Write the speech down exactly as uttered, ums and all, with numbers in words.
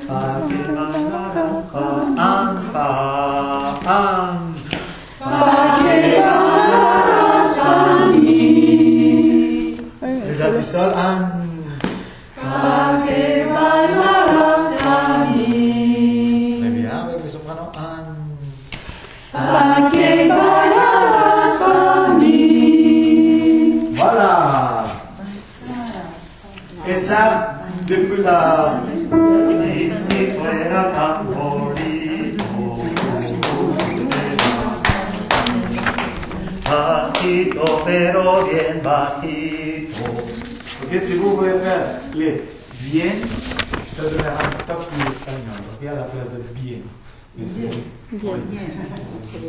Pa que bailarás an, fa, an. Pa que bailarás a mí. Les sol, an. Pa que bailarás a mí. Très bien, avec le soprano, an. Pa que bailarás a mí. Voilà. Et ça, depuis la... Si fuera tan bonito, bajito, pero bien bajito. Ok, si vous voulez faire les bien, ça donnera un top en espagnol, ok, à la place de bien. Mais c'est bon. Bien.